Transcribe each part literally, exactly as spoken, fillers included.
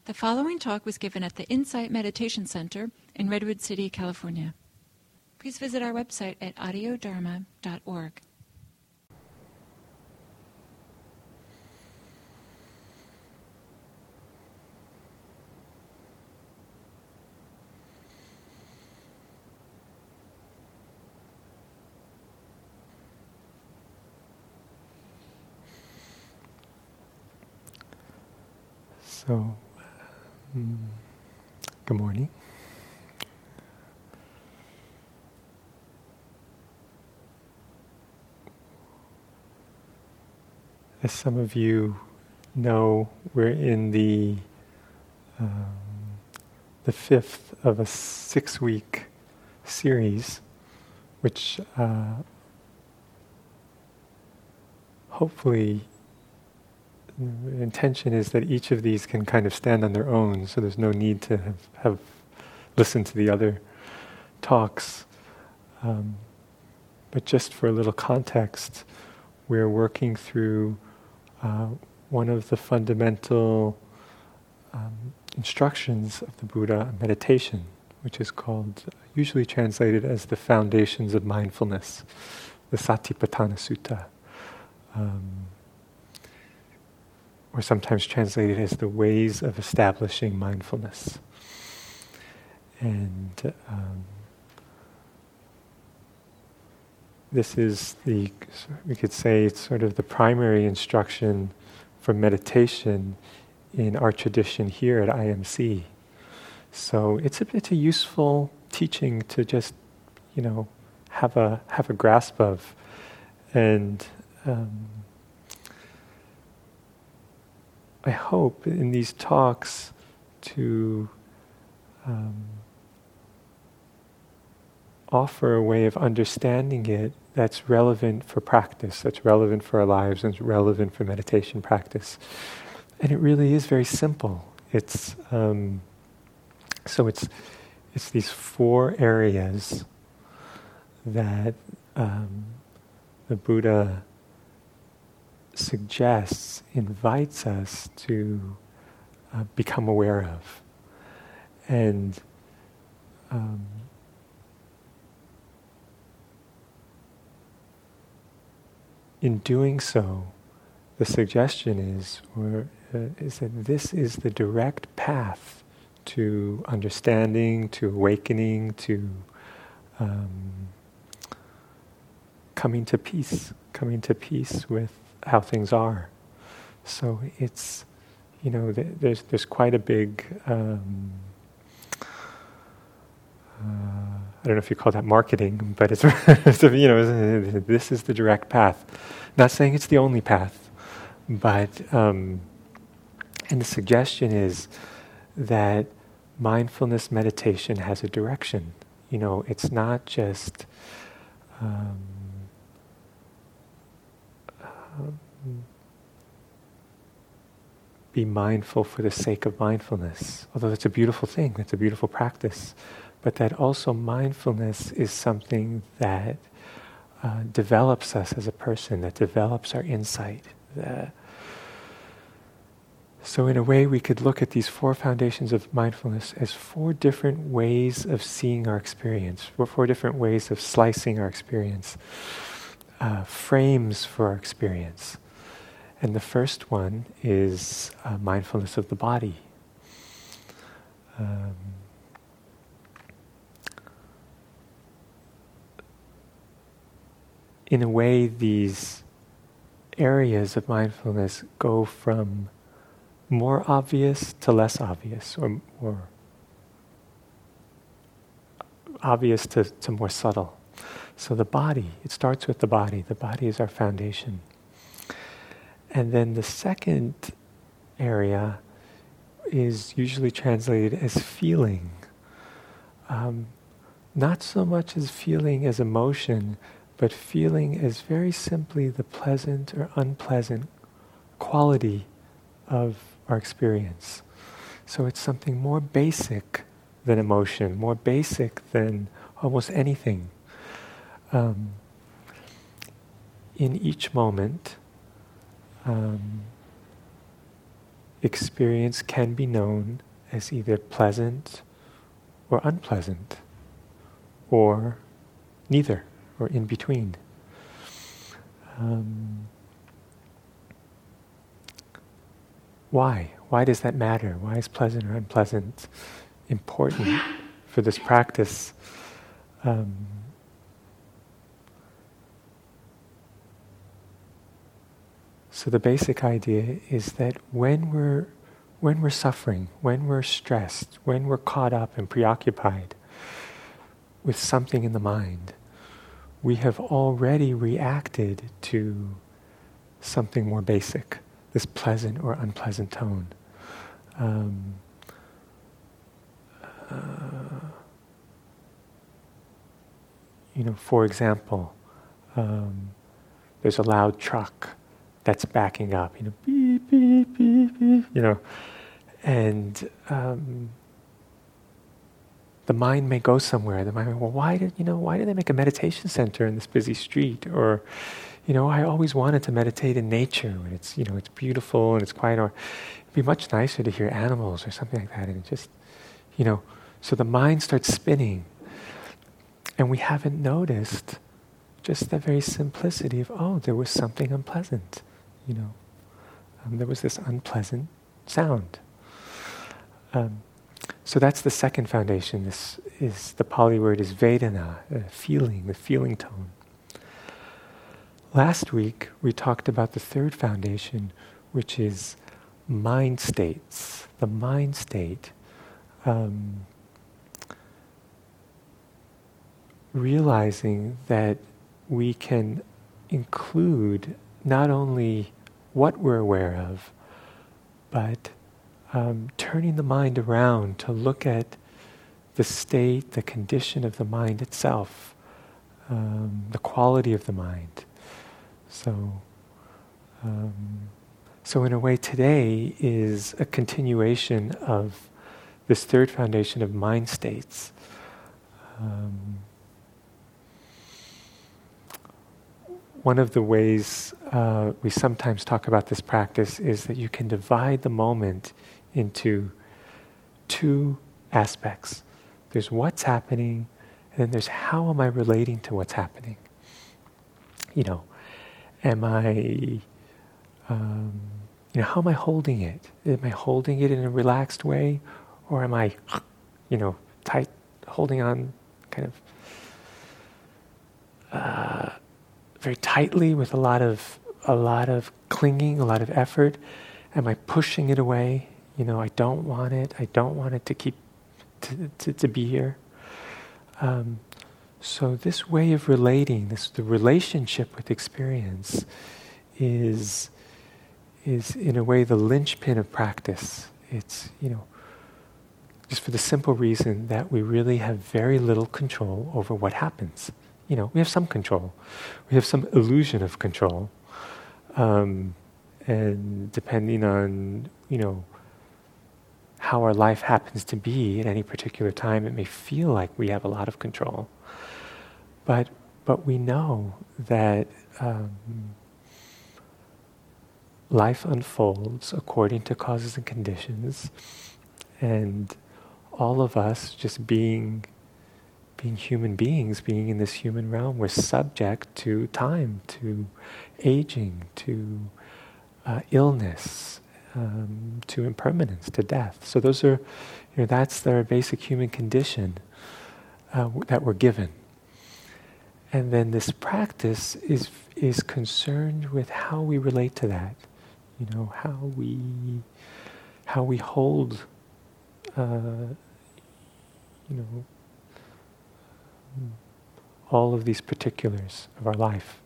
The following talk was given at the Insight Meditation Center in Redwood City, California. Please visit our website at audio dharma dot org. So, um, good morning. As some of you know, we're in the um, the fifth of a six-week series, which uh, hopefully the intention is that each of these can kind of stand on their own, so there's no need to have, have listened to the other talks. Um, but just for a little context, we're working through uh, one of the fundamental um, instructions of the Buddha on meditation, which is called, usually translated as the foundations of mindfulness, the Satipatthana Sutta. Um, or sometimes translated as the ways of establishing mindfulness. And um, this is the, we could say, it's sort of the primary instruction for meditation in our tradition here at I M C. So it's a, it's a useful teaching to just, you know, have a have a grasp of, and um, I hope in these talks to um, offer a way of understanding it that's relevant for practice, that's relevant for our lives, and relevant for meditation practice. And it really is very simple. It's um, so it's it's these four areas that um, the Buddha suggests, invites us to uh, become aware of. And um, in doing so, the suggestion is, or uh, is that this is the direct path to understanding, to awakening, to um, coming to peace, coming to peace with how things are. So it's, you know, th- there's there's quite a big, um, uh, I don't know if you call that marketing, but it's, it's you know, this is the direct path. Not saying it's the only path, but, um, and the suggestion is that mindfulness meditation has a direction. You know, it's not just, um, be mindful for the sake of mindfulness, although that's a beautiful thing, that's a beautiful practice, but that also mindfulness is something that uh, develops us as a person, that develops our insight. That so in a way we could look at these four foundations of mindfulness as four different ways of seeing our experience, four, four different ways of slicing our experience, uh, frames for our experience. And the first one is uh, mindfulness of the body. Um, in a way, these areas of mindfulness go from more obvious to less obvious, or, or obvious to, to more subtle. So the body, it starts with the body. The body is our foundation. And then the second area is usually translated as feeling. Um, not so much as feeling as emotion, but feeling as very simply the pleasant or unpleasant quality of our experience. So it's something more basic than emotion, more basic than almost anything. Um, in each moment, um, experience can be known as either pleasant or unpleasant, or neither, or in between. Um, why? Why does that matter? Why is pleasant or unpleasant important for this practice? Um, so the basic idea is that when we're when we're suffering, when we're stressed, when we're caught up and preoccupied with something in the mind, we have already reacted to something more basic, this pleasant or unpleasant tone. Um, uh, you know, for example, um, there's a loud truck that's backing up, you know, beep, beep, beep, beep, you know, and um, the mind may go somewhere. The mind may, well, why did, you know, why did they make a meditation center in this busy street? Or, you know, I always wanted to meditate in nature when it's, you know, it's beautiful and it's quiet. Or it'd be much nicer to hear animals or something like that. And it just, you know, so the mind starts spinning. And we haven't noticed just the very simplicity of, oh, there was something unpleasant, you know. Um, there was this unpleasant sound. Um, so that's the second foundation. This is, the Pali word is Vedana, uh, feeling, the feeling tone. Last week, we talked about the third foundation, which is mind states. The mind state. Um, realizing that we can include not only what we're aware of, but um, turning the mind around to look at the state, the condition of the mind itself, um, the quality of the mind. So, um, so in a way, today is a continuation of this third foundation of mind states. Um, One of the ways uh, we sometimes talk about this practice is that you can divide the moment into two aspects. There's what's happening, and then there's how am I relating to what's happening. You know, am I, um, you know, how am I holding it? Am I holding it in a relaxed way, or am I, you know, tight, holding on, kind of. Uh, very tightly with a lot of a lot of clinging, a lot of effort? Am I pushing it away? You know, I don't want it. I don't want it to keep to to, to be here. Um, so this way of relating, this the relationship with experience, is is in a way the linchpin of practice. It's, you know, just for the simple reason that we really have very little control over what happens. You know, we have some control. We have some illusion of control. Um, and depending on, you know, how our life happens to be at any particular time, it may feel like we have a lot of control. But but we know that um, life unfolds according to causes and conditions, and all of us just being being human beings, being in this human realm, we're subject to time, to aging, to uh, illness, um, to impermanence, to death. So those are, you know, that's their basic human condition uh, w- that we're given. And then this practice is is concerned with how we relate to that. You know, how we how we hold, uh, you know, all of these particulars of our life.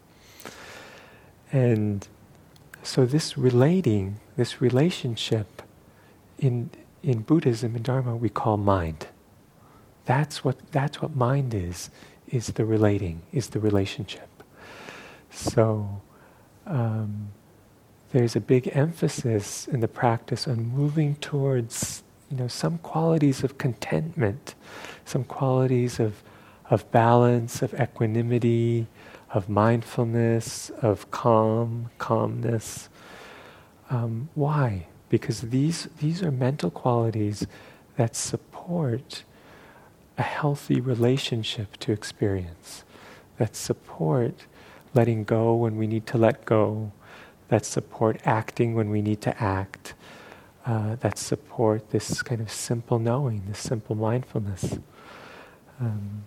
And so this relating, this relationship in in Buddhism and Dharma we call mind. That's what that's what mind is, is the relating, is the relationship. So um, there's a big emphasis in the practice on moving towards, you know, some qualities of contentment, some qualities of of balance, of equanimity, of mindfulness, of calm, calmness. Um, why? because these, these are mental qualities that support a healthy relationship to experience, that support letting go when we need to let go, that support acting when we need to act, uh, that support this kind of simple knowing, this simple mindfulness. Um,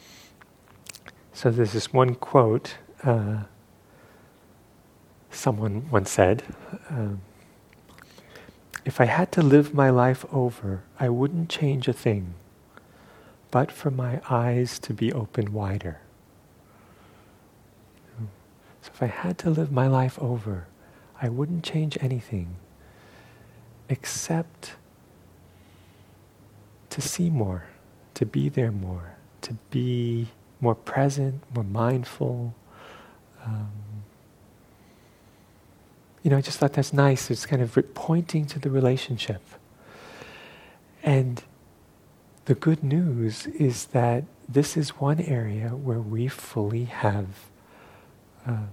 so there's this one quote, uh, someone once said, um, if I had to live my life over, I wouldn't change a thing, but for my eyes to be opened wider. So if I had to live my life over, I wouldn't change anything except to see more, to be there more, to be more present, more mindful. Um, you know, I just thought that's nice. It's kind of re- pointing to the relationship. And the good news is that this is one area where we fully have uh,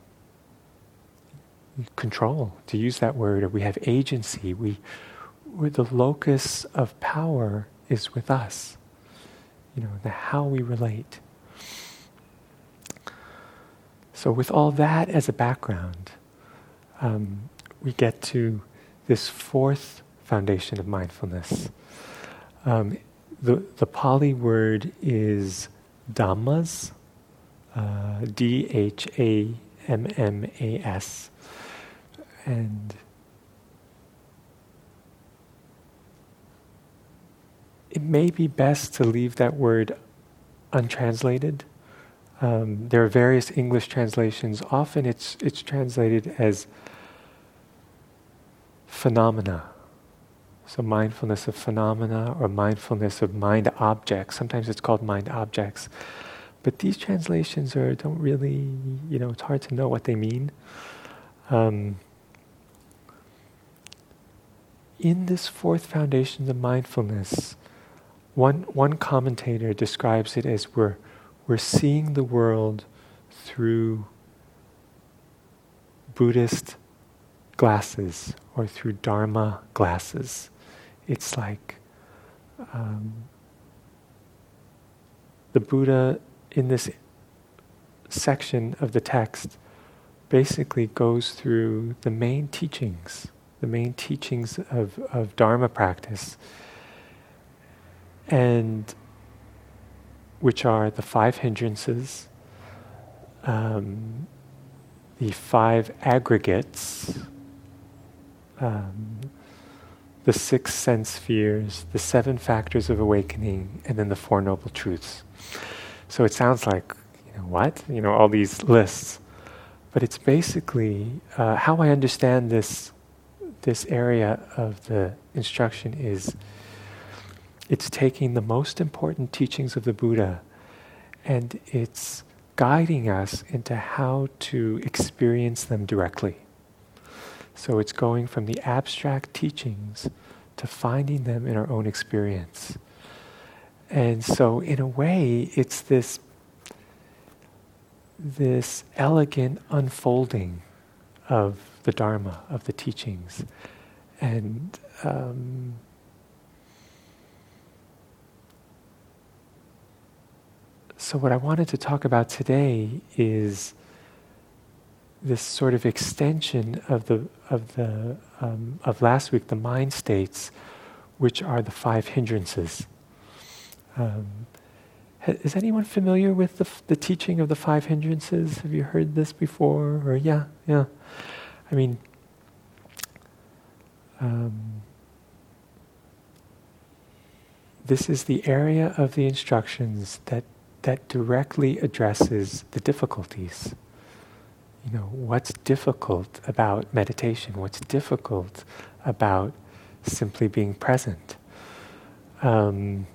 control, to use that word, or we have agency. We, where the locus of power is with us. You know, the how we relate. So with all that as a background, um, we get to this fourth foundation of mindfulness. Um, the, the Pali word is dhammas, uh, D H A M M A S. And it may be best to leave that word untranslated. Um, there are various English translations. Often it's it's translated as phenomena. So mindfulness of phenomena or mindfulness of mind objects. Sometimes it's called mind objects. But these translations are don't really, you know, it's hard to know what they mean. Um, in this fourth foundation of mindfulness, one one commentator describes it as we're we're seeing the world through Buddhist glasses or through Dharma glasses. It's like um, the Buddha in this section of the text basically goes through the main teachings, the main teachings of, of Dharma practice, and which are the five hindrances, um, the five aggregates, um, the six sense spheres, the seven factors of awakening, and then the Four Noble Truths. So it sounds like, you know, what? You know, all these lists. But it's basically, uh, how I understand this, this area of the instruction is, it's taking the most important teachings of the Buddha and it's guiding us into how to experience them directly. So it's going from the abstract teachings to finding them in our own experience. And so in a way, it's this, this elegant unfolding of the Dharma, of the teachings. And um, so what I wanted to talk about today is this sort of extension of the of the um, of last week, the mind states, which are the five hindrances. Um, ha- is anyone familiar with the f- the teaching of the five hindrances? Have you heard this before? Or yeah, yeah. I mean, um, this is the area of the instructions that that directly addresses the difficulties. You know, what's difficult about meditation? What's difficult about simply being present? Um,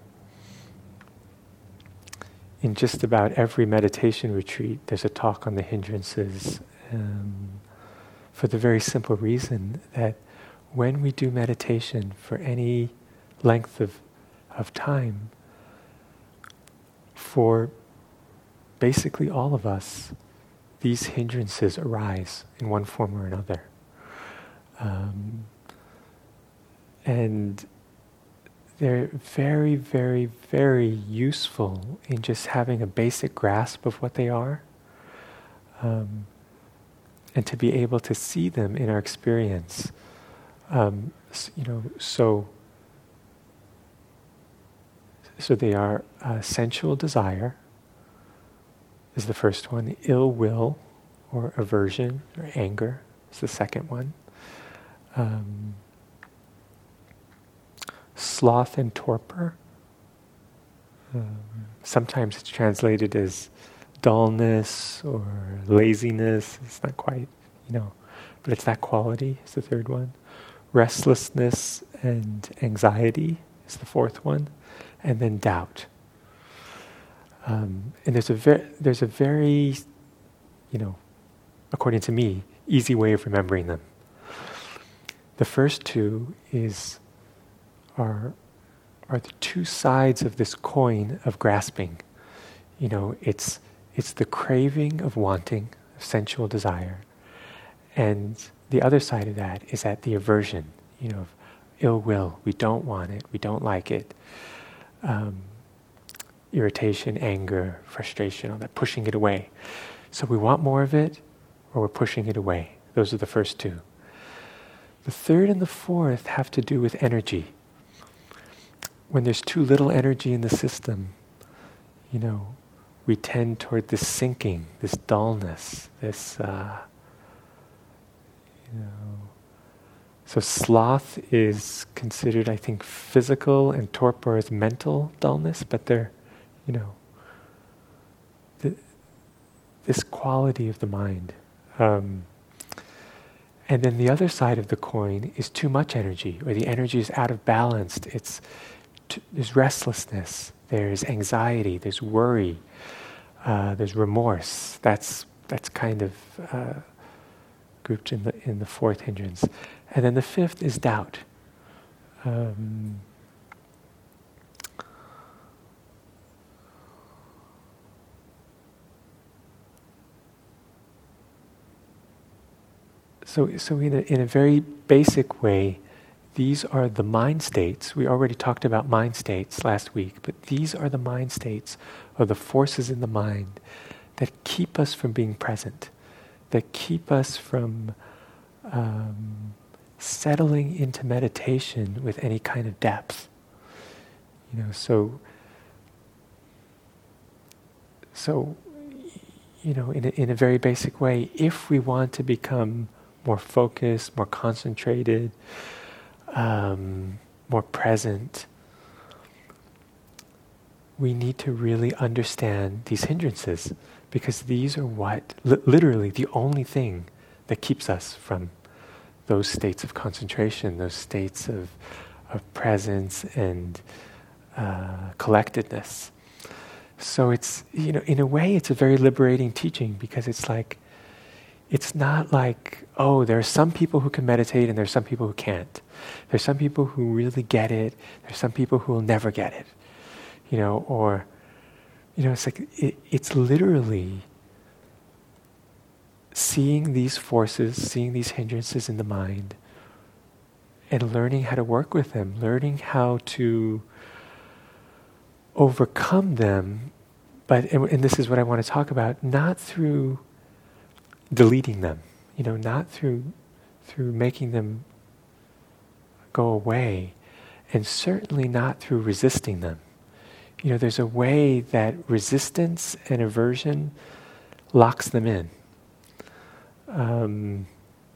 in just about every meditation retreat, there's a talk on the hindrances, um, for the very simple reason that when we do meditation for any length of, of time, for basically all of us, these hindrances arise in one form or another. Um, And they're very, very, very useful in just having a basic grasp of what they are, um, and to be able to see them in our experience. Um, you know, so so they are uh, sensual desire is the first one. Ill will or aversion or anger is the second one. Um, sloth and torpor. Um, sometimes it's translated as dullness or laziness. It's not quite, you know, but it's that quality is the third one. Restlessness and anxiety is the fourth one. And then doubt. Um, and there's a very, there's a very, you know, according to me, easy way of remembering them. The first two is are are the two sides of this coin of grasping. You know, it's it's the craving of wanting, sensual desire, and the other side of that is that the aversion. You know, of ill will. We don't want it. We don't like it. Um, irritation, anger, frustration, all that, pushing it away. So we want more of it, or we're pushing it away. Those are the first two. The third and the fourth have to do with energy. When there's too little energy in the system, you know, we tend toward this sinking, this dullness, this, uh, you know. So sloth is considered, I think, physical, and torpor is mental dullness, but they're, you know, the, this quality of the mind. Um, and then the other side of the coin is too much energy, or the energy is out of balance. It's t- there's restlessness, there's anxiety, there's worry, uh, there's remorse. That's that's kind of uh, grouped in the in the fourth hindrance. And then the fifth is doubt. Um, so, so in a, in a very basic way, these are the mind states. We already talked about mind states last week, but these are the mind states, or the forces in the mind that keep us from being present, that keep us from um, settling into meditation with any kind of depth. You know, so, so, you know, in a, in a very basic way, if we want to become more focused, more concentrated, um, more present, we need to really understand these hindrances, because these are what, li- literally the only thing that keeps us from those states of concentration, those states of, of presence and uh, collectedness. So it's, you know, in a way it's a very liberating teaching, because it's like, it's not like, oh, there are some people who can meditate and there are some people who can't. There's some people who really get it, there's some people who will never get it. You know, or, you know, it's like, it, it's literally seeing these forces, seeing these hindrances in the mind, and learning how to work with them, learning how to overcome them, but, and, and this is what I want to talk about, not through deleting them, you know, not through through making them go away, and certainly not through resisting them. You know, there's a way that resistance and aversion locks them in. Um,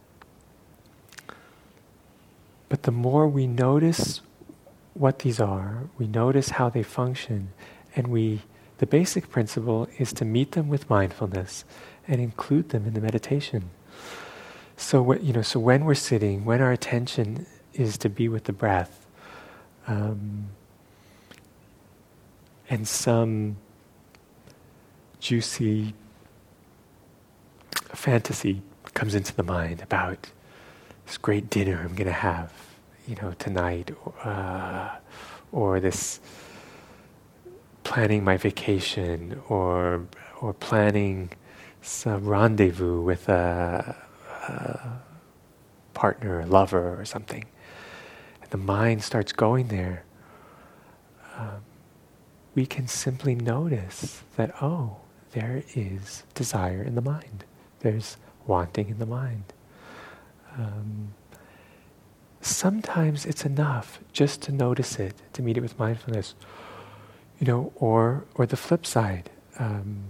but the more we notice what these are, we notice how they function, and we, the basic principle is to meet them with mindfulness and include them in the meditation. So, what, you know, so when we're sitting, when our attention is to be with the breath, um, and some juicy fantasy comes into the mind about this great dinner I'm going to have, you know, tonight, uh, or this planning my vacation, or or planning some rendezvous with a, a partner, a lover, or something. And the mind starts going there, um, we can simply notice that, oh, there is desire in the mind. There's wanting in the mind. Um, sometimes it's enough just to notice it, to meet it with mindfulness. You know, or or the flip side. Um,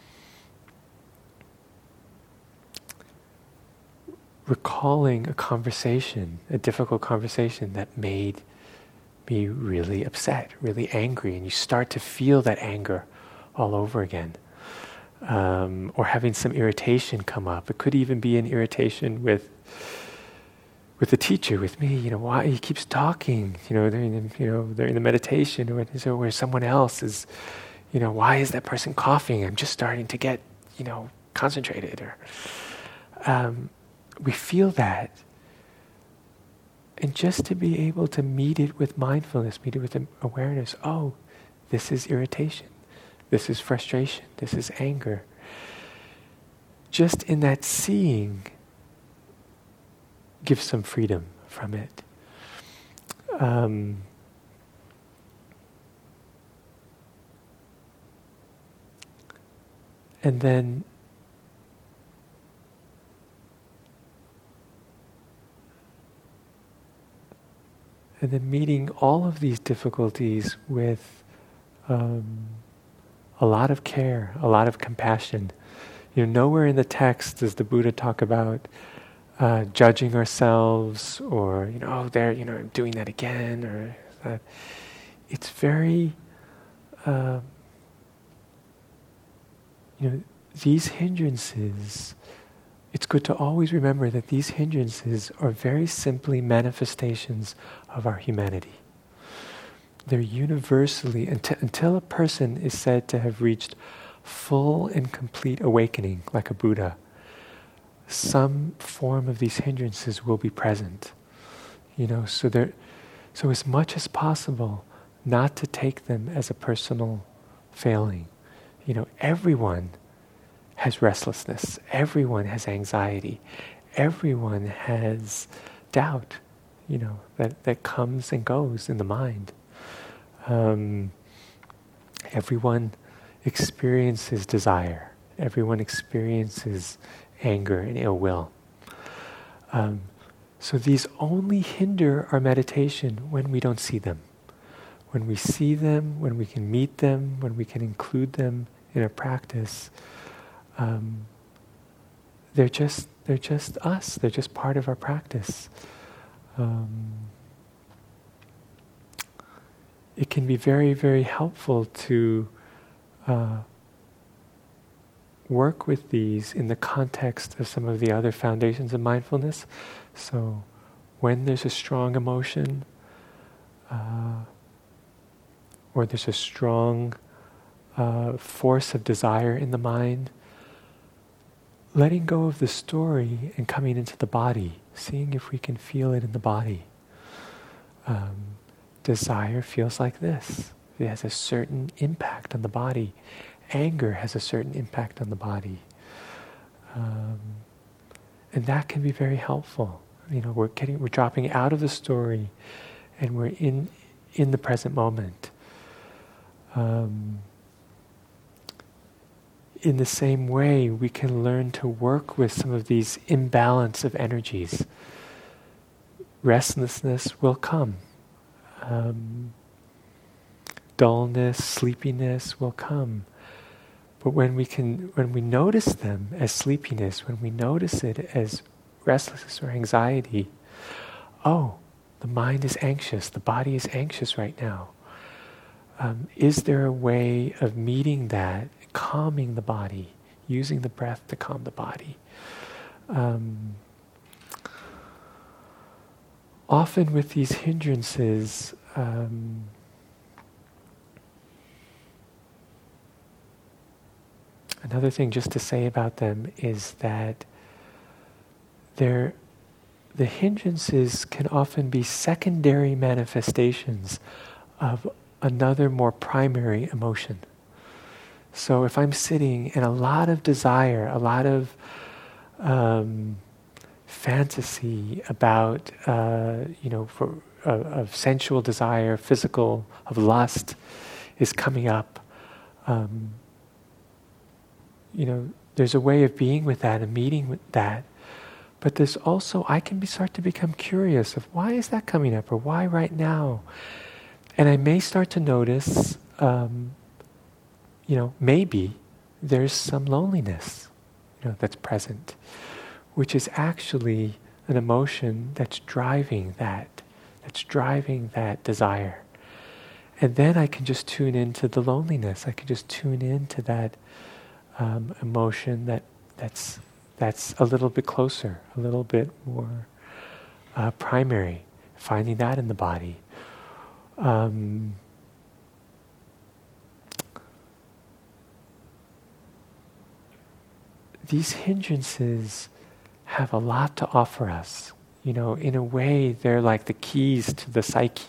recalling a conversation, a difficult conversation that made me really upset, really angry, and you start to feel that anger all over again. Um, or having some irritation come up. It could even be an irritation with with the teacher, with me. You know, why he keeps talking? You know, during the, you know during the meditation, or so where someone else is. You know, why is that person coughing? I'm just starting to get, you know, concentrated. Or um, we feel that, and just to be able to meet it with mindfulness, meet it with awareness. Oh, this is irritation. This is frustration. This is anger. Just in that seeing, give some freedom from it. Um, and then and then meeting all of these difficulties with um, a lot of care, a lot of compassion. You know, nowhere in the text does the Buddha talk about uh, judging ourselves, or you know, oh, there, you know, I'm doing that again, or that. It's very, uh, you know, these hindrances. It's good to always remember that these hindrances are very simply manifestations of our humanity. They're universally, until, until a person is said to have reached full and complete awakening, like a Buddha, some form of these hindrances will be present. You know, so there, so as much as possible, not to take them as a personal failing. You know, everyone has restlessness. Everyone has anxiety. Everyone has doubt. You know, that that comes and goes in the mind. Um, everyone experiences desire. Everyone experiences anger and ill will. Um, so these only hinder our meditation when we don't see them. When we see them, when we can meet them, when we can include them in our practice, um, they're just they're just us. They're just part of our practice. Um, it can be very, very helpful to uh, work with these in the context of some of the other foundations of mindfulness. So when there's a strong emotion, uh, or there's a strong uh, force of desire in the mind, letting go of the story and coming into the body, seeing if we can feel it in the body. Um, desire feels like this. It has a certain impact on the body. Anger has a certain impact on the body. Um, and that can be very helpful. You know, we're getting, we're dropping out of the story, and we're in in the present moment. Um, in the same way, we can learn to work with some of these imbalance of energies. Restlessness will come. Um, dullness, sleepiness will come. But when we can, when we notice them as sleepiness, when we notice it as restlessness or anxiety, oh, the mind is anxious, the body is anxious right now. Um, is there a way of meeting that, calming the body, using the breath to calm the body? Um, often with these hindrances, um, another thing just to say about them is that they're, the hindrances can often be secondary manifestations of another more primary emotion. So if I'm sitting in a lot of desire, a lot of um, fantasy about, uh, you know, for of, of sensual desire, physical, of lust is coming up, um, you know, there's a way of being with that and meeting with that. But there's also, I can be, start to become curious of why is that coming up, or why right now? And I may start to notice, um, you know, maybe there's some loneliness, you know, that's present, which is actually an emotion that's driving that, that's driving that desire. And then I can just tune into the loneliness. I can just tune into that um, emotion that that's that's a little bit closer, a little bit more uh, primary. Finding that in the body. Um, these hindrances have a lot to offer us. You know, in a way, they're like the keys to the psyche.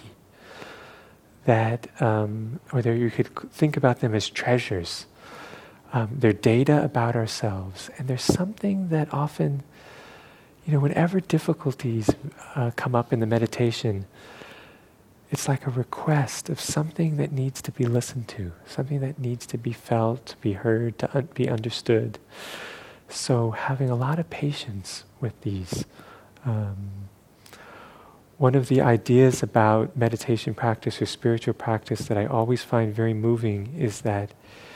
That, um, or there you could think about them as treasures. Um, they're data about ourselves, and there's something that often, you know, whenever difficulties uh, come up in the meditation, it's like a request of something that needs to be listened to, something that needs to be felt, to be heard, to un- be understood. So having a lot of patience with these. Um, One of the ideas about meditation practice or spiritual practice that I always find very moving is that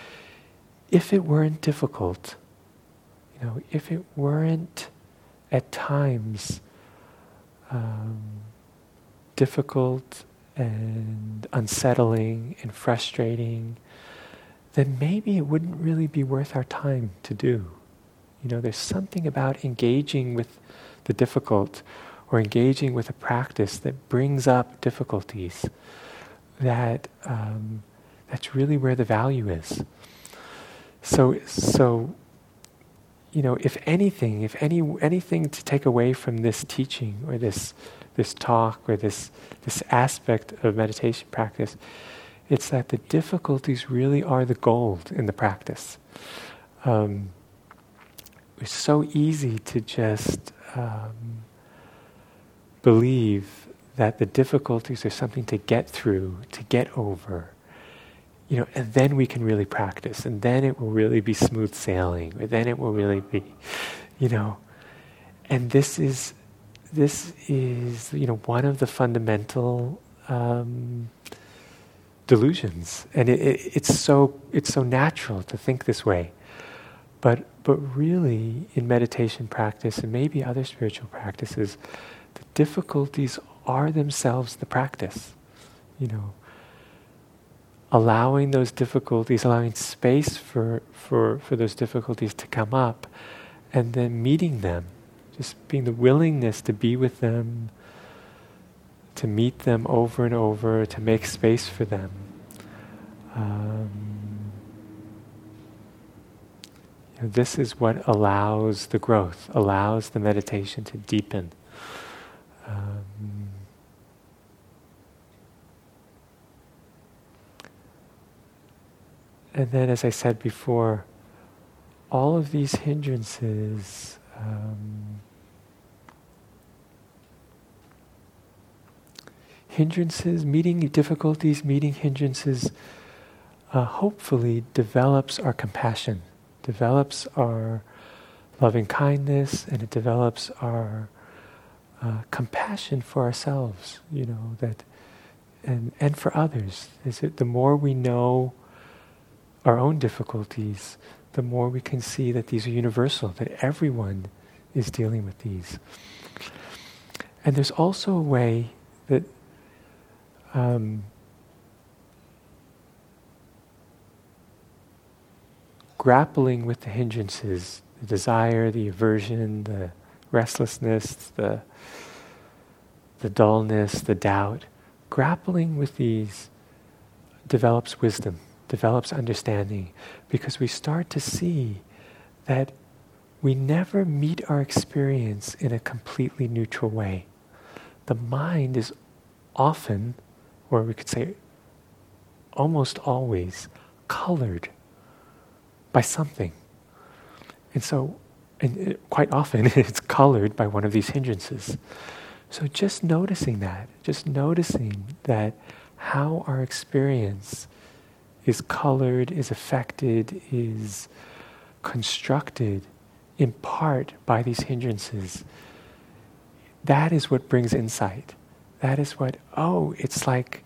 if it weren't difficult, you know, if it weren't at times um, difficult and unsettling and frustrating, then maybe it wouldn't really be worth our time to do. You know, there's something about engaging with the difficult or engaging with a practice that brings up difficulties, that um, that's really where the value is. So, so, you know, if anything, if any anything to take away from this teaching or this this talk or this this aspect of meditation practice, it's that the difficulties really are the gold in the practice. Um, it's so easy to just um, believe that the difficulties are something to get through, to get over, you know, and then we can really practice, and then it will really be smooth sailing, or then it will really be, you know, and this is, this is, you know, one of the fundamental um, delusions, and it, it, it's so it's so natural to think this way, but but really in meditation practice and maybe other spiritual practices, the difficulties are themselves the practice, you know. Allowing those difficulties, allowing space for, for, for those difficulties to come up, and then meeting them, just being the willingness to be with them, to meet them over and over, to make space for them. Um, you know, this is what allows the growth, allows the meditation to deepen. Um, and then, as I said before, all of these hindrances um, hindrances, meeting difficulties, meeting hindrances, uh, hopefully develops our compassion, develops our loving kindness, and it develops our Uh, compassion for ourselves, you know, that, and and for others. Is it the more we know our own difficulties, the more we can see that these are universal, that everyone is dealing with these. And there's also a way that um, grappling with the hindrances, the desire, the aversion, the restlessness, the the dullness, the doubt, grappling with these develops wisdom, develops understanding, because we start to see that we never meet our experience in a completely neutral way. The mind is often, or we could say almost always, colored by something. And so, and it, quite often it's colored by one of these hindrances. So just noticing that, just noticing that how our experience is colored, is affected, is constructed in part by these hindrances. That is what brings insight. That is what, oh, it's like,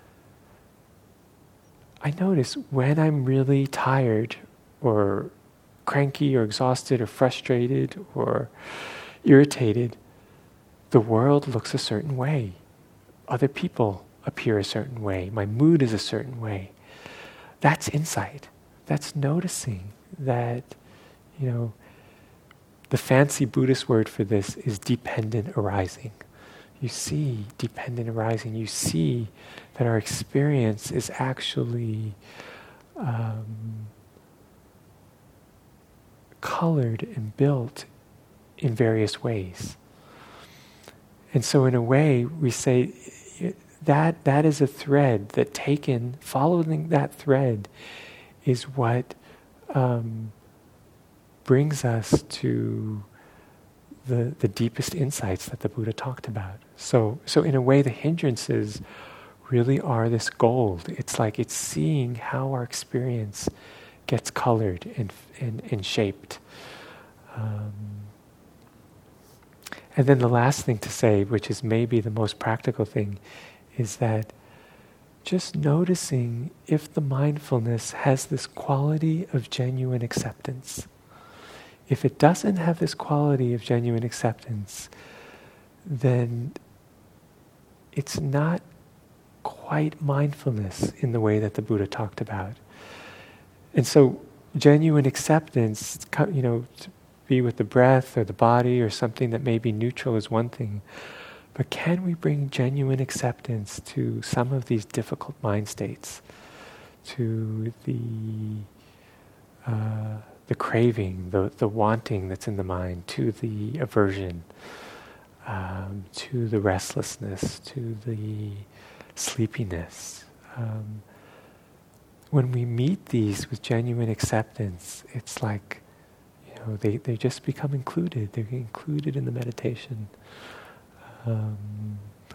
I notice when I'm really tired or cranky or exhausted or frustrated or irritated, the world looks a certain way. Other people appear a certain way. My mood is a certain way. That's insight. That's noticing that, you know, the fancy Buddhist word for this is dependent arising. You see dependent arising. You see that our experience is actually um, colored and built in various ways. And so in a way, we say that that is a thread that taken, following that thread is what um, brings us to the the deepest insights that the Buddha talked about. So so in a way, the hindrances really are this gold. It's like it's seeing how our experience gets colored and and, and shaped. Um, and then the last thing to say, which is maybe the most practical thing, is that just noticing if the mindfulness has this quality of genuine acceptance. If it doesn't have this quality of genuine acceptance, then it's not quite mindfulness in the way that the Buddha talked about. And so genuine acceptance, you know, to be with the breath or the body or something that may be neutral is one thing. But can we bring genuine acceptance to some of these difficult mind states, to the uh, the craving, the the wanting that's in the mind, to the aversion, um, to the restlessness, to the sleepiness. Um, when we meet these with genuine acceptance, it's like, you know, they, they just become included. They're included in the meditation. Um,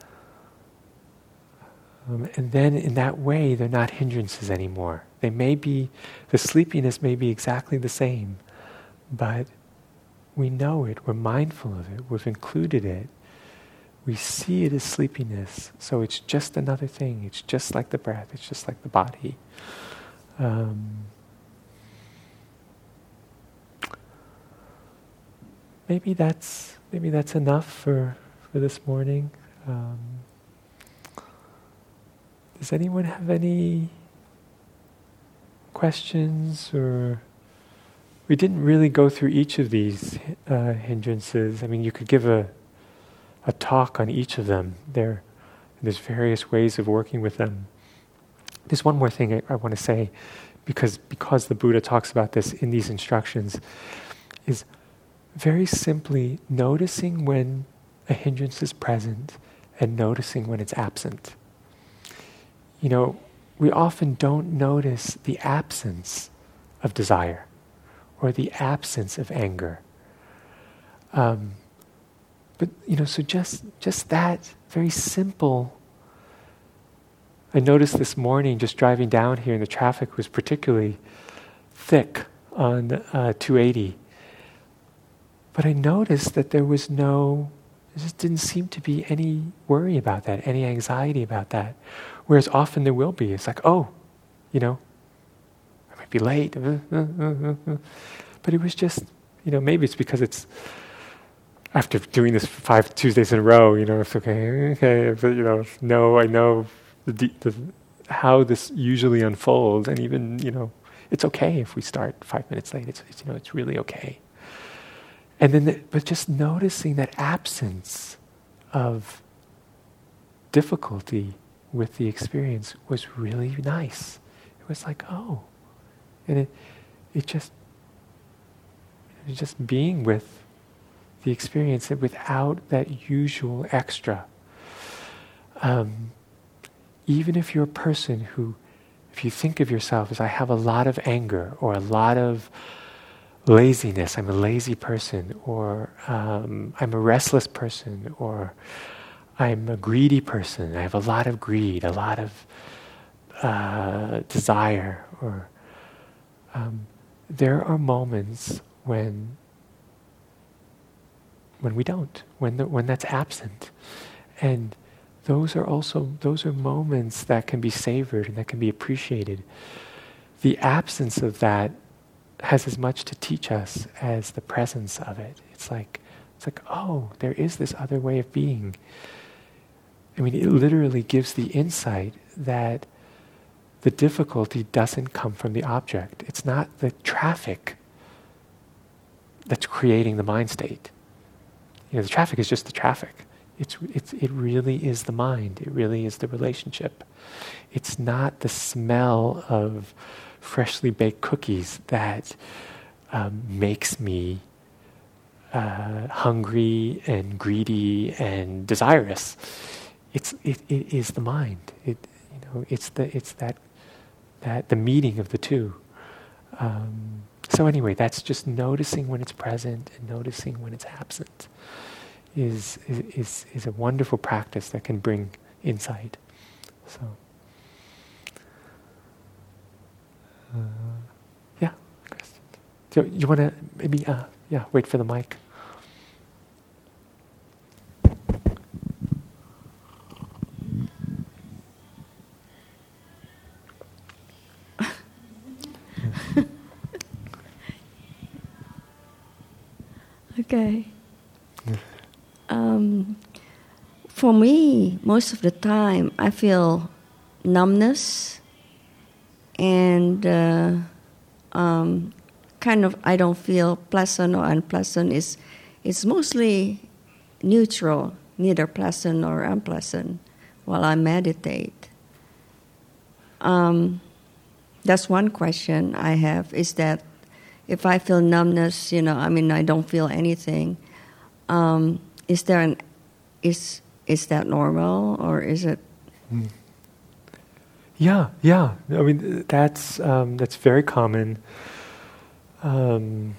um, and then in that way, they're not hindrances anymore. They may be, the sleepiness may be exactly the same, but we know it, we're mindful of it, we've included it. We see it as sleepiness, so it's just another thing. It's just like the breath, it's just like the body. Um, maybe that's maybe that's enough for, for this morning. Um, does anyone have any questions? Or we didn't really go through each of these uh, hindrances. I mean, you could give a a talk on each of them. There, there's various ways of working with them. There's one more thing I, I want to say, because because the Buddha talks about this in these instructions, is very simply noticing when a hindrance is present and noticing when it's absent. You know, we often don't notice the absence of desire or the absence of anger. Um, But, you know, so just just that very simple. I noticed this morning, just driving down here, and the traffic was particularly thick on uh, two eighty. But I noticed that there was no, there just didn't seem to be any worry about that, any anxiety about that. Whereas often there will be. It's like, oh, you know, I might be late. But it was just, you know, maybe it's because it's, after doing this for five Tuesdays in a row, you know, it's okay, okay, but, you know, no, I know the, the, how this usually unfolds, and even, you know, it's okay if we start five minutes late. It's, it's you know, it's really okay. And then, the, but just noticing that absence of difficulty with the experience was really nice. It was like, oh, and it, it just, it was just being with the experience without that usual extra. Um, even if you're a person who, if you think of yourself as, I have a lot of anger or a lot of laziness, I'm a lazy person, or um, I'm a restless person, or I'm a greedy person. I have a lot of greed, a lot of uh, desire. Or um, there are moments when when we don't, when the, when that's absent, and those are also those are moments that can be savored and that can be appreciated. The absence of that has as much to teach us as the presence of it. It's like it's like oh, there is this other way of being. I mean, it literally gives the insight that the difficulty doesn't come from the object. It's not the traffic that's creating the mind state. You know, the traffic is just the traffic. It's, it's, it really is the mind. It really is the relationship. It's not the smell of freshly baked cookies that um, makes me uh, hungry and greedy and desirous. It's it, it is the mind. It you know it's the it's that that the meeting of the two. Um, so anyway, that's just noticing when it's present and noticing when it's absent. Is is is a wonderful practice that can bring insight. So, uh, yeah, Kristen. So you want to maybe uh, yeah wait for the mic. Okay. Um, for me, most of the time, I feel numbness and uh, um, kind of I don't feel pleasant or unpleasant. It's, it's mostly neutral, neither pleasant or unpleasant while I meditate. Um, that's one question I have, is that if I feel numbness, you know, I mean, I don't feel anything, um, is there an, is is that normal, or is it? Mm. Yeah, yeah. I mean, that's um, that's very common. Um,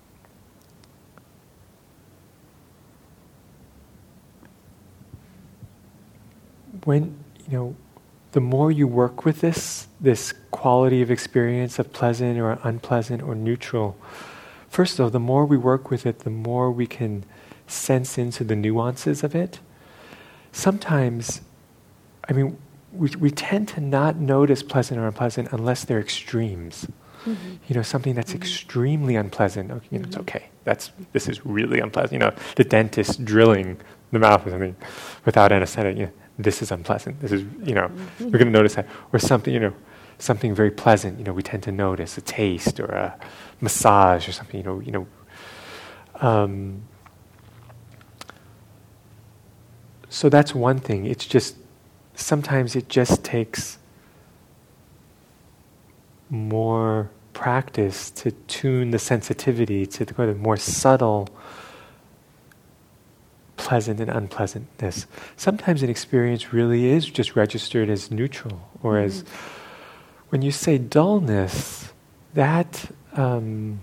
when you know, the more you work with this, this quality of experience of pleasant or unpleasant or neutral, first though, the more we work with it, the more we can sense into the nuances of it. Sometimes, I mean, we we tend to not notice pleasant or unpleasant unless they're extremes. Mm-hmm. You know, something that's mm-hmm. extremely unpleasant. Okay, you know, mm-hmm. it's okay. That's this is really unpleasant. You know, the dentist drilling the mouth or something without anesthetic. You know, this is unpleasant. This is, you know, mm-hmm. we're going to notice that. Or something, you know, something very pleasant. You know, we tend to notice a taste or a massage or something. You know, you know. Um, so that's one thing. It's just sometimes it just takes more practice to tune the sensitivity to the kind of more subtle pleasant and unpleasantness. Sometimes an experience really is just registered as neutral, or mm-hmm. as when you say dullness, that um,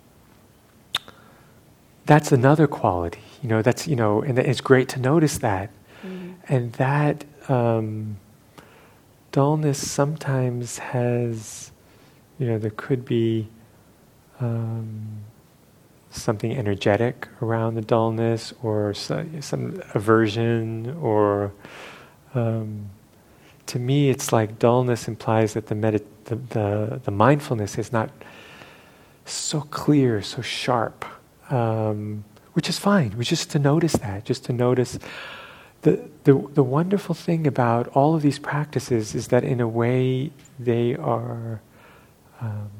that's another quality. You know, that's you know, and it's great to notice that, mm-hmm. and that um, dullness sometimes has, you know, there could be um, something energetic around the dullness, or so, some aversion, or um, to me, it's like dullness implies that the, medit- the the the mindfulness is not so clear, so sharp, um, which is fine. We just to notice that, just to notice. The, the the wonderful thing about all of these practices is that in a way they are. Um,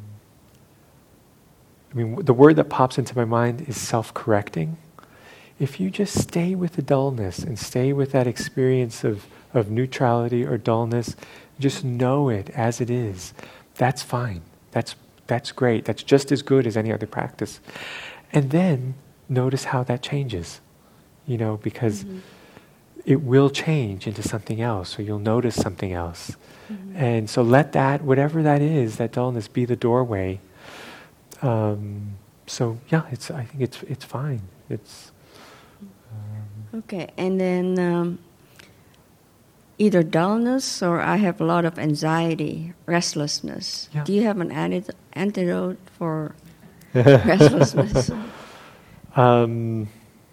I mean, the word that pops into my mind is self-correcting. If you just stay with the dullness and stay with that experience of, of neutrality or dullness, just know it as it is, that's fine. That's that's great. That's just as good as any other practice. And then notice how that changes, you know, because mm-hmm. it will change into something else, or you'll notice something else. Mm-hmm. And so let that, whatever that is, that dullness, be the doorway. Um, so yeah, it's. I think it's it's fine. It's um, okay. And then um, either dullness or I have a lot of anxiety, restlessness. Yeah. Do you have an anti- antidote for restlessness? Um,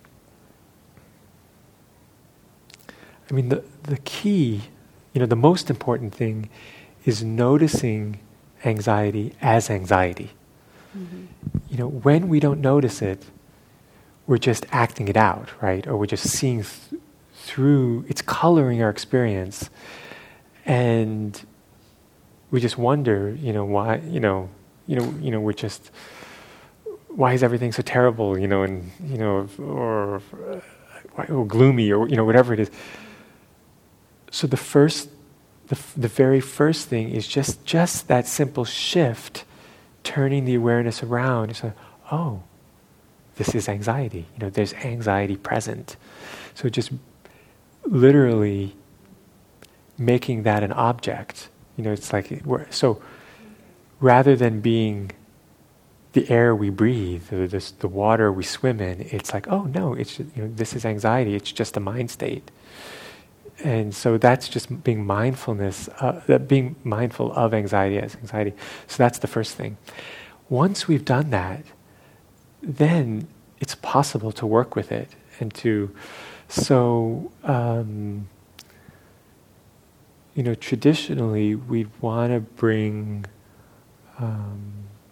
I mean, the, the key, you know, the most important thing is noticing anxiety as anxiety. Mm-hmm. You know, when we don't notice it, we're just acting it out, right? Or we're just seeing th- through, it's coloring our experience. And we just wonder, you know, why, you know, you know, you know, we're just, why is everything so terrible, you know, and, you know, or, or, or gloomy, or, you know, whatever it is. So the first, the, f- the very first thing is just, just that simple shift, turning the awareness around. It's like, oh, this is anxiety. You know, there's anxiety present. So just literally making that an object. You know, it's like, we're, so rather than being the air we breathe, or this, the water we swim in, it's like, oh no, it's just, you know, this is anxiety. It's just a mind state. And so that's just being mindfulness, uh, that being mindful of anxiety as anxiety. So that's the first thing. Once we've done that, then it's possible to work with it and to, so, um, you know, traditionally we want to bring, um,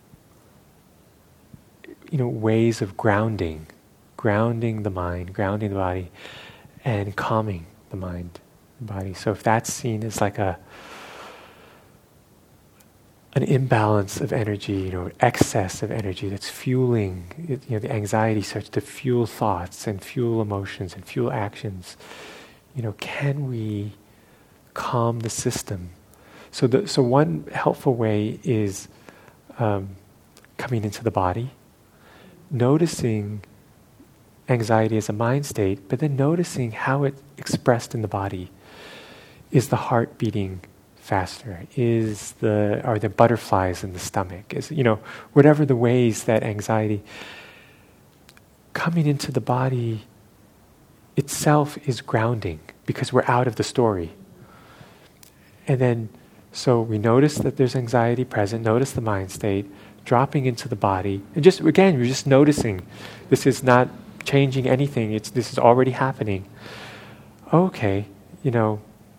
you know, ways of grounding, grounding the mind, grounding the body, and calming the mind, the body. So if that's seen as like a an imbalance of energy, you know, excess of energy that's fueling, it, you know, the anxiety starts to fuel thoughts and fuel emotions and fuel actions. You know, can we calm the system? So the so one helpful way is um, coming into the body, noticing anxiety as a mind state, but then noticing how it's expressed in the body. Is the heart beating faster? Is the are there butterflies in the stomach? Is, you know, whatever the ways that anxiety coming into the body itself is grounding, because we're out of the story. And then, so we notice that there's anxiety present, notice the mind state, dropping into the body, and just, again, you're just noticing. This is not changing anything, it's this is already happening. Okay, you know,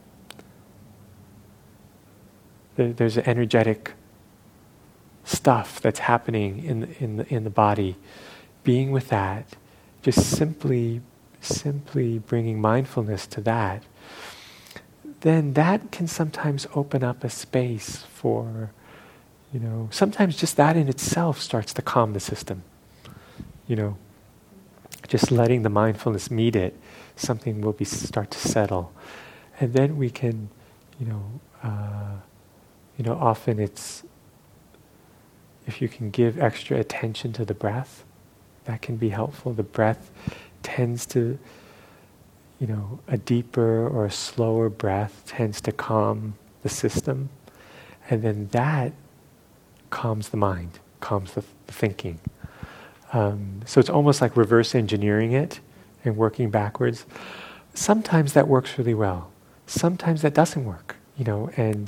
there, there's an energetic stuff that's happening in the, in the, in the body. Being with that, just simply, simply bringing mindfulness to that, then that can sometimes open up a space for, you know, sometimes just that in itself starts to calm the system. You know, just letting the mindfulness meet it, something will be start to settle, and then we can, you know, uh, you know, often it's if you can give extra attention to the breath, that can be helpful. The breath tends to, you know, a deeper or a slower breath tends to calm the system, and then that calms the mind, calms the, the thinking. Um, so it's almost like reverse engineering it and working backwards. Sometimes that works really well. Sometimes that doesn't work, you know, and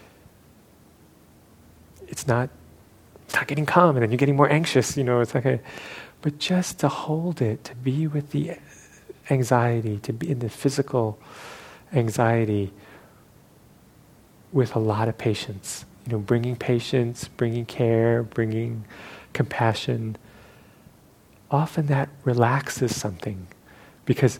it's not, it's not getting calm, and then you're getting more anxious, you know, it's like a, but just to hold it, to be with the anxiety, to be in the physical anxiety with a lot of patience, you know, bringing patience, bringing care, bringing compassion. Often that relaxes something, because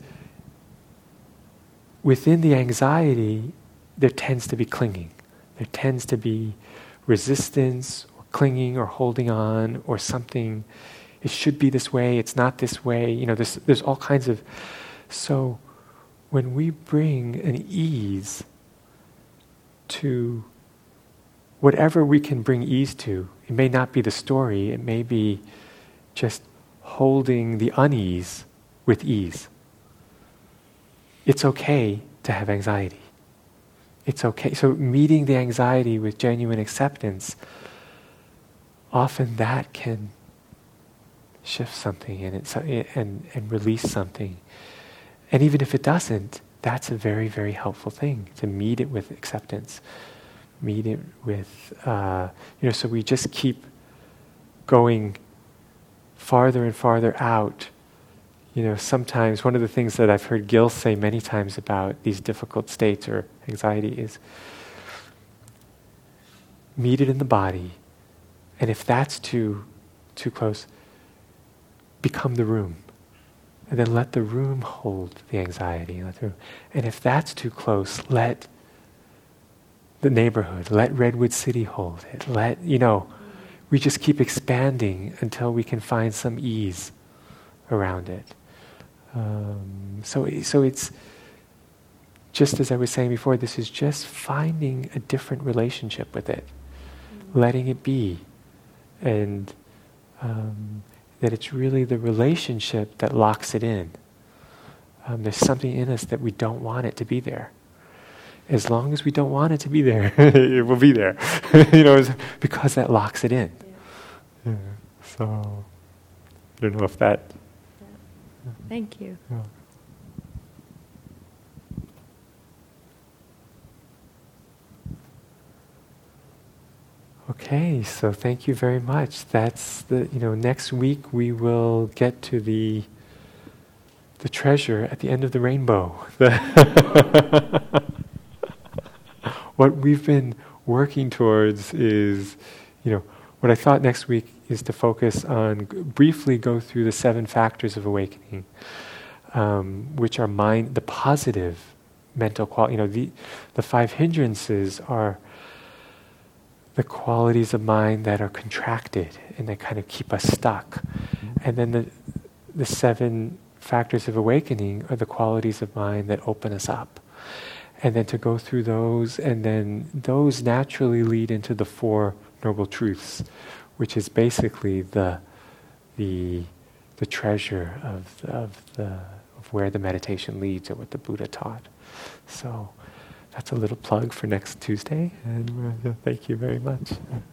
within the anxiety there tends to be clinging. There tends to be resistance or clinging or holding on or something. It should be this way, it's not this way. You know, there's, there's all kinds of... So when we bring an ease to whatever we can bring ease to, it may not be the story, it may be just holding the unease with ease. It's okay to have anxiety. It's okay. So meeting the anxiety with genuine acceptance, often that can shift something and, it's, and, and release something. And even if it doesn't, that's a very, very helpful thing, to meet it with acceptance, meet it with, uh, you know, so we just keep going farther and farther out. You know, sometimes one of the things that I've heard Gil say many times about these difficult states or anxiety is meet it in the body, and if that's too too close, become the room. And then let the room hold the anxiety. Let the room. And if that's too close, let the neighborhood, let Redwood City hold it. Let, you know, we just keep expanding until we can find some ease around it. Um, so, so it's, just as I was saying before, this is just finding a different relationship with it, mm-hmm. letting it be, and um, that it's really the relationship that locks it in. Um, there's something in us that we don't want it to be there. As long as we don't want it to be there, it will be there. You know, because that locks it in. Yeah. Yeah. So, I don't know if that... Yeah. Thank you. Yeah. Okay, so thank you very much. That's the, you know, next week we will get to the the treasure at the end of the rainbow. What we've been working towards is, you know, what I thought next week is to focus on, g- briefly go through the seven factors of awakening, um, which are mind, the positive mental quality. You know, the the five hindrances are the qualities of mind that are contracted and that kind of keep us stuck. Mm-hmm. And then the the seven factors of awakening are the qualities of mind that open us up. And then to go through those, and then those naturally lead into the Four Noble Truths, which is basically the the the treasure of of the of where the meditation leads, or what the Buddha taught. So that's a little plug for next Tuesday, and uh, thank you very much.